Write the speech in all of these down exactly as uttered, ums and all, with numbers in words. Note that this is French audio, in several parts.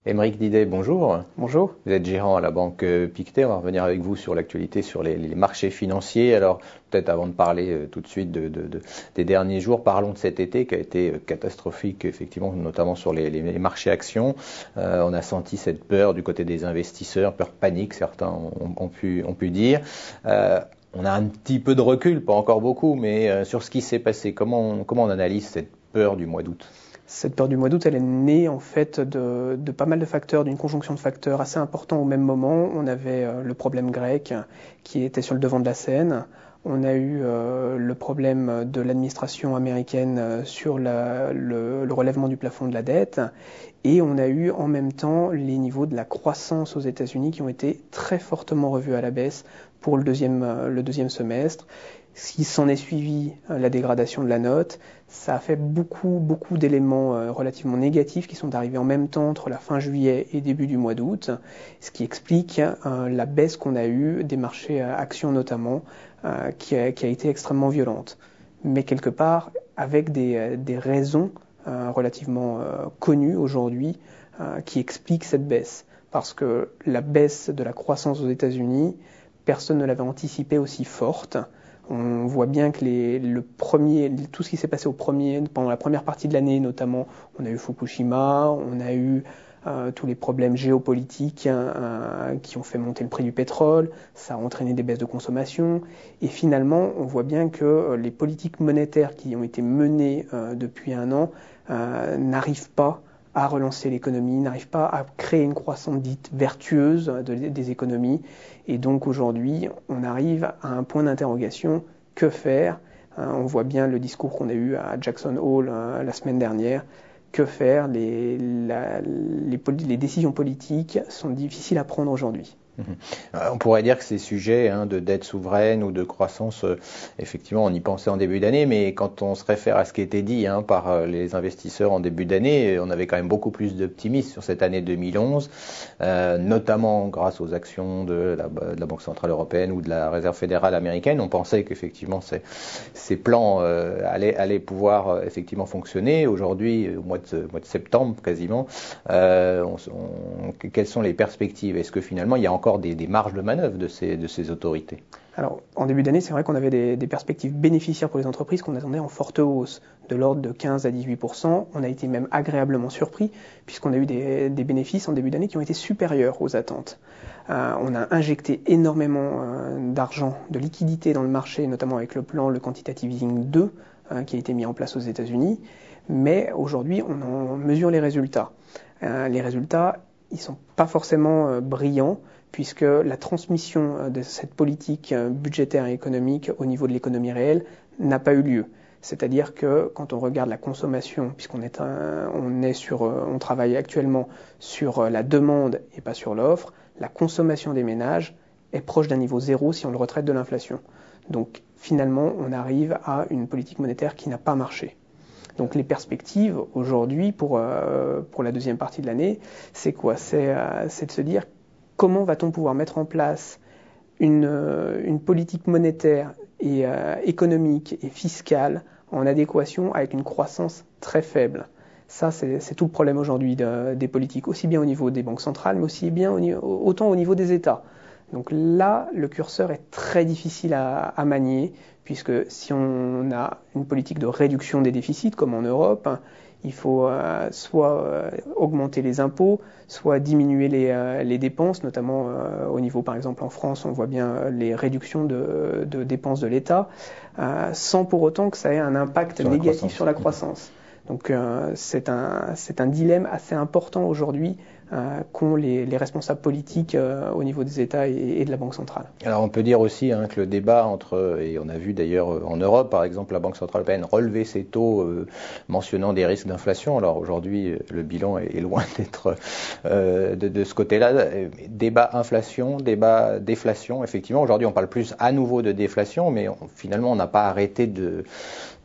Aymeric Didet, bonjour. Bonjour. Vous êtes gérant à la banque Pictet. On va revenir avec vous sur l'actualité sur les, les marchés financiers. Alors, peut-être avant de parler euh, tout de suite de, de, de, des derniers jours, parlons de cet été qui a été catastrophique, effectivement, notamment sur les, les, les marchés actions. Euh, on a senti cette peur du côté des investisseurs, peur panique, certains ont, ont, pu, ont pu dire. Euh, on a un petit peu de recul, pas encore beaucoup, mais euh, sur ce qui s'est passé, comment on, comment on analyse cette peur du mois d'août ? Cette peur du mois d'août, elle est née en fait de, de pas mal de facteurs, d'une conjonction de facteurs assez importants au même moment. On avait euh, le problème grec qui était sur le devant de la scène. On a eu euh, le problème de l'administration américaine sur la, le, le relèvement du plafond de la dette. Et on a eu en même temps les niveaux de la croissance aux États-Unis qui ont été très fortement revus à la baisse pour le deuxième, le deuxième semestre. Ce qui s'en est suivi, la dégradation de la note, ça a fait beaucoup, beaucoup d'éléments relativement négatifs qui sont arrivés en même temps entre la fin juillet et début du mois d'août, ce qui explique la baisse qu'on a eue des marchés actions notamment, qui a, qui a été extrêmement violente. Mais quelque part, avec des, des raisons relativement connues aujourd'hui qui expliquent cette baisse. Parce que la baisse de la croissance aux États-Unis, personne ne l'avait anticipée aussi forte. On voit bien que les, le premier, tout ce qui s'est passé au premier, pendant la première partie de l'année notamment, on a eu Fukushima, on a eu euh, tous les problèmes géopolitiques euh, qui ont fait monter le prix du pétrole, ça a entraîné des baisses de consommation, et finalement on voit bien que euh, les politiques monétaires qui ont été menées euh, depuis un an euh, n'arrivent pas à relancer l'économie, n'arrive pas à créer une croissance dite vertueuse de, des économies. Et donc aujourd'hui, on arrive à un point d'interrogation. Que faire ? euh, On voit bien le discours qu'on a eu à Jackson Hole euh, la semaine dernière. Que faire ? les, la, les, les décisions politiques sont difficiles à prendre aujourd'hui. Mmh. On pourrait dire que ces sujets hein, de dette souveraine ou de croissance, euh, effectivement, on y pensait en début d'année, mais quand on se réfère à ce qui était dit hein, par euh, les investisseurs en début d'année, on avait quand même beaucoup plus d'optimisme sur cette année deux mille onze, euh, notamment grâce aux actions de la, de la Banque Centrale Européenne ou de la Réserve Fédérale Américaine. On pensait qu'effectivement ces, ces plans euh, allaient, allaient pouvoir euh, effectivement fonctionner. Aujourd'hui, au mois de, mois de septembre quasiment, euh, on, on, quelles sont les perspectives ? Est-ce que finalement il y a encore Des, des marges de manœuvre de ces, de ces autorités? Alors, en début d'année, c'est vrai qu'on avait des, des perspectives bénéficiaires pour les entreprises qu'on attendait en forte hausse, de l'ordre de quinze à dix-huit pour cent. On a été même agréablement surpris, puisqu'on a eu des, des bénéfices en début d'année qui ont été supérieurs aux attentes. Euh, on a injecté énormément euh, d'argent, de liquidités dans le marché, notamment avec le plan, le Quantitative Easing deux, euh, qui a été mis en place aux États-Unis. Mais aujourd'hui, on en mesure les résultats. Euh, les résultats, ils sont pas forcément euh, brillants, puisque la transmission de cette politique budgétaire et économique au niveau de l'économie réelle n'a pas eu lieu. C'est-à-dire que quand on regarde la consommation, puisqu'on est un, on est sur, on travaille actuellement sur la demande et pas sur l'offre, la consommation des ménages est proche d'un niveau zéro si on le retraite de l'inflation. Donc finalement, on arrive à une politique monétaire qui n'a pas marché. Donc les perspectives aujourd'hui pour, euh, pour la deuxième partie de l'année, c'est quoi ? C'est, euh, c'est de se dire comment va-t-on pouvoir mettre en place une, euh, une politique monétaire et euh, économique et fiscale en adéquation avec une croissance très faible. Ça, c'est, c'est tout le problème aujourd'hui de, des politiques, aussi bien au niveau des banques centrales, mais aussi bien au, autant au niveau des États. Donc là, le curseur est très difficile à, à manier, puisque si on a une politique de réduction des déficits, comme en Europe, il faut euh, soit euh, augmenter les impôts, soit diminuer les, euh, les dépenses, notamment euh, au niveau, par exemple, en France, on voit bien euh, les réductions de, de dépenses de l'État, euh, sans pour autant que ça ait un impact sur négatif sur la croissance. Donc euh, c'est un, c'est un dilemme assez important aujourd'hui euh, qu'ont les, les responsables politiques euh, au niveau des États et, et de la Banque centrale. Alors on peut dire aussi hein, que le débat entre, et on a vu d'ailleurs en Europe par exemple la Banque Centrale Européenne relever ses taux euh, mentionnant des risques d'inflation. Alors aujourd'hui le bilan est, est loin d'être euh, de, de ce côté-là. Débat inflation, débat déflation, effectivement aujourd'hui on parle plus à nouveau de déflation, mais on, finalement on n'a pas arrêté de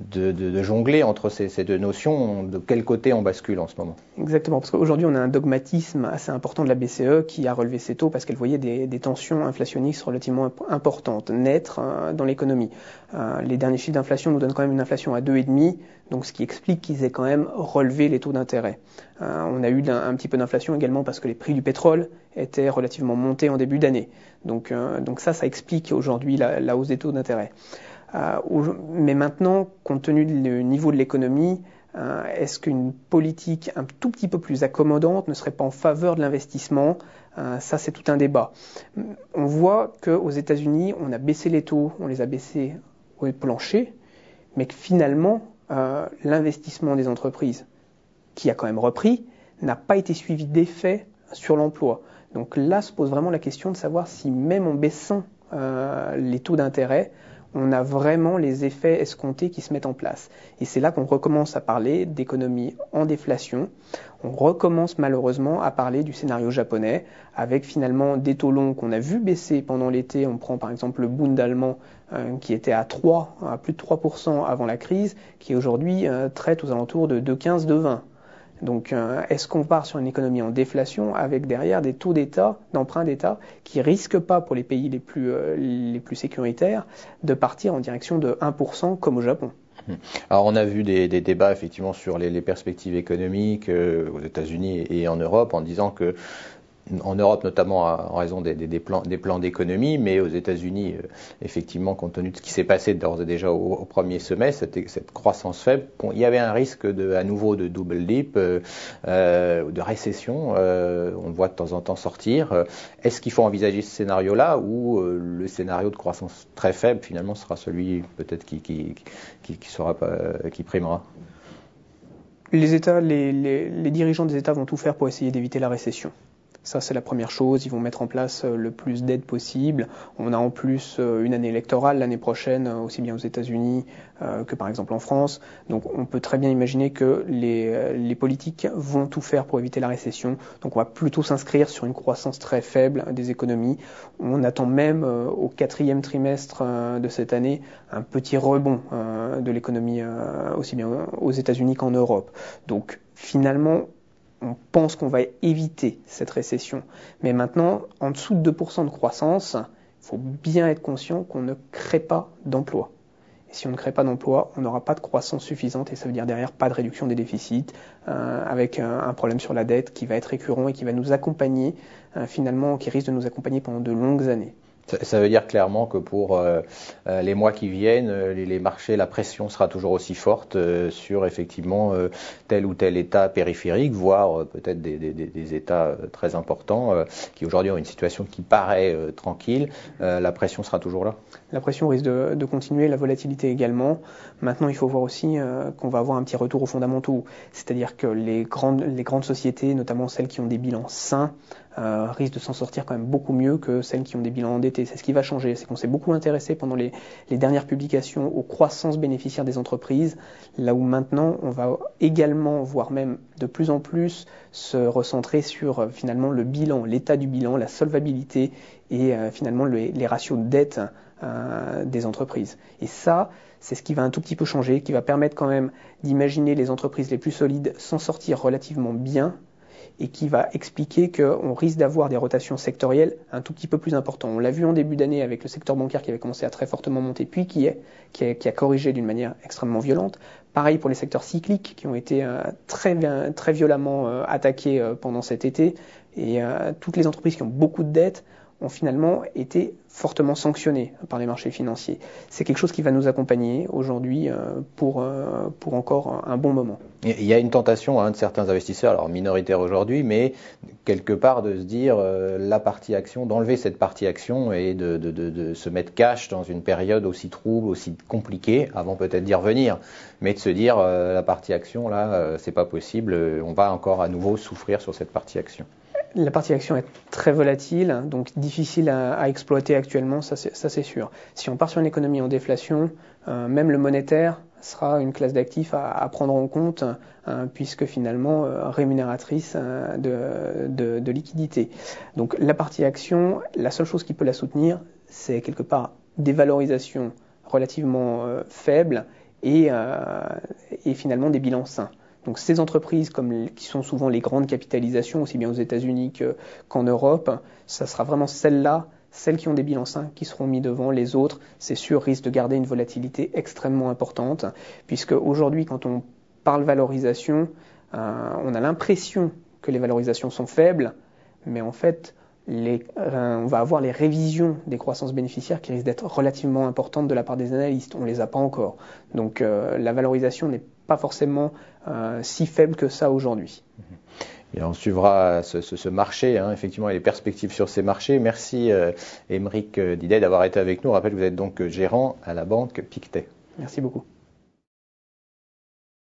de, de, de jongler entre ces, ces deux notions. De quel côté on bascule en ce moment? Exactement, parce qu'aujourd'hui on a un dogmatisme assez important de la B C E qui a relevé ses taux parce qu'elle voyait des, des tensions inflationnistes relativement importantes naître euh, dans l'économie. Euh, les derniers chiffres d'inflation nous donnent quand même une inflation à deux virgule cinq, donc ce qui explique qu'ils aient quand même relevé les taux d'intérêt. Euh, on a eu un, un petit peu d'inflation également parce que les prix du pétrole étaient relativement montés en début d'année. Donc, euh, donc ça, ça explique aujourd'hui la, la hausse des taux d'intérêt. Euh, mais maintenant, compte tenu du niveau de l'économie, euh, est-ce qu'une politique un tout petit peu plus accommodante ne serait pas en faveur de l'investissement? euh, Ça, c'est tout un débat. On voit qu'aux États-Unis, on a baissé les taux, on les a baissés au plancher, mais que finalement, euh, l'investissement des entreprises, qui a quand même repris, n'a pas été suivi d'effet sur l'emploi. Donc là se pose vraiment la question de savoir si même en baissant euh, les taux d'intérêt, on a vraiment les effets escomptés qui se mettent en place. Et c'est là qu'on recommence à parler d'économie en déflation. On recommence malheureusement à parler du scénario japonais, avec finalement des taux longs qu'on a vu baisser pendant l'été. On prend par exemple le Bund allemand euh, qui était à trois, à plus de trois pour cent avant la crise, qui aujourd'hui euh, traite aux alentours de deux virgule quinze, deux virgule vingt. Donc, euh, est-ce qu'on part sur une économie en déflation avec derrière des taux d'État, d'emprunt d'État, qui risquent pas pour les pays les plus, euh, les plus sécuritaires de partir en direction de un pour cent comme au Japon? Alors on a vu des, des débats effectivement sur les, les perspectives économiques euh, aux États-Unis et en Europe en disant que en Europe notamment en raison des, des, des plans, des plans d'économie, mais aux États-Unis, euh, effectivement, compte tenu de ce qui s'est passé d'ores et déjà au, au premier semestre, cette, cette croissance faible, bon, il y avait un risque de, à nouveau de double dip, euh, euh, de récession, euh, on le voit de temps en temps sortir. Est-ce qu'il faut envisager ce scénario-là ou euh, le scénario de croissance très faible finalement sera celui peut-être qui, qui, qui, qui, sera pas, qui primera? Les États, les, les, les dirigeants des États vont tout faire pour essayer d'éviter la récession. Ça, c'est la première chose. Ils vont mettre en place le plus d'aide possible. On a en plus une année électorale l'année prochaine, aussi bien aux États-Unis que par exemple en France. Donc, on peut très bien imaginer que les, les politiques vont tout faire pour éviter la récession. Donc, on va plutôt s'inscrire sur une croissance très faible des économies. On attend même au quatrième trimestre de cette année un petit rebond de l'économie aussi bien aux États-Unis qu'en Europe. Donc, finalement, on pense qu'on va éviter cette récession. Mais maintenant, en dessous de deux pour cent de croissance, il faut bien être conscient qu'on ne crée pas d'emplois. Et si on ne crée pas d'emplois, on n'aura pas de croissance suffisante et ça veut dire derrière pas de réduction des déficits, euh, avec un, un problème sur la dette qui va être récurrent et qui va nous accompagner, euh, finalement, qui risque de nous accompagner pendant de longues années. Ça veut dire clairement que pour euh, les mois qui viennent, les, les marchés, la pression sera toujours aussi forte euh, sur effectivement euh, tel ou tel État périphérique, voire euh, peut-être des, des, des États euh, très importants euh, qui aujourd'hui ont une situation qui paraît euh, tranquille. Euh, la pression sera toujours là? La pression risque de, de continuer, la volatilité également. Maintenant, il faut voir aussi euh, qu'on va avoir un petit retour aux fondamentaux, c'est-à-dire que les grandes, les grandes sociétés, notamment celles qui ont des bilans sains, Euh, risquent de s'en sortir quand même beaucoup mieux que celles qui ont des bilans endettés. C'est ce qui va changer, c'est qu'on s'est beaucoup intéressé pendant les, les dernières publications aux croissances bénéficiaires des entreprises, là où maintenant on va également, voire même de plus en plus, se recentrer sur euh, finalement le bilan, l'état du bilan, la solvabilité et euh, finalement le, les ratios de dette euh, des entreprises. Et ça, c'est ce qui va un tout petit peu changer, qui va permettre quand même d'imaginer les entreprises les plus solides s'en sortir relativement bien, et qui va expliquer qu'on risque d'avoir des rotations sectorielles un tout petit peu plus importantes. On l'a vu en début d'année avec le secteur bancaire qui avait commencé à très fortement monter, puis qui, est, qui, est, qui a corrigé d'une manière extrêmement violente. Pareil pour les secteurs cycliques qui ont été euh, très, très violemment euh, attaqués euh, pendant cet été. Et euh, toutes les entreprises qui ont beaucoup de dettes ont finalement été fortement sanctionnées par les marchés financiers. C'est quelque chose qui va nous accompagner aujourd'hui euh, pour, euh, pour encore un bon moment. Il y a une tentation hein, de certains investisseurs, alors minoritaires aujourd'hui, mais quelque part de se dire euh, la partie action, d'enlever cette partie action et de, de, de, de se mettre cash dans une période aussi trouble, aussi compliquée, avant peut-être d'y revenir, mais de se dire euh, la partie action, là, euh, c'est pas possible, on va encore à nouveau souffrir sur cette partie action. La partie action est très volatile, donc difficile à, à exploiter actuellement, ça c'est, ça c'est sûr. Si on part sur une économie en déflation, euh, même le monétaire sera une classe d'actifs à, à prendre en compte, hein, puisque finalement euh, rémunératrice hein, de, de, de liquidité. Donc la partie action, la seule chose qui peut la soutenir, c'est quelque part des valorisations relativement euh, faibles et, euh, et finalement des bilans sains. Donc ces entreprises comme, qui sont souvent les grandes capitalisations, aussi bien aux États-Unis qu'en Europe, ça sera vraiment celles-là, celles qui ont des bilans sains, qui seront mis devant. Les autres, c'est sûr, risquent de garder une volatilité extrêmement importante, puisque aujourd'hui, quand on parle valorisation, euh, on a l'impression que les valorisations sont faibles, mais en fait, les, euh, on va avoir les révisions des croissances bénéficiaires qui risquent d'être relativement importantes de la part des analystes. On ne les a pas encore. Donc euh, la valorisation n'est pas forcément euh, si faible que ça aujourd'hui. Et on suivra ce, ce, ce marché, hein, effectivement, et les perspectives sur ces marchés. Merci euh, Aymeric Didet d'avoir été avec nous. Je rappelle que vous êtes donc gérant à la banque Pictet. Merci beaucoup.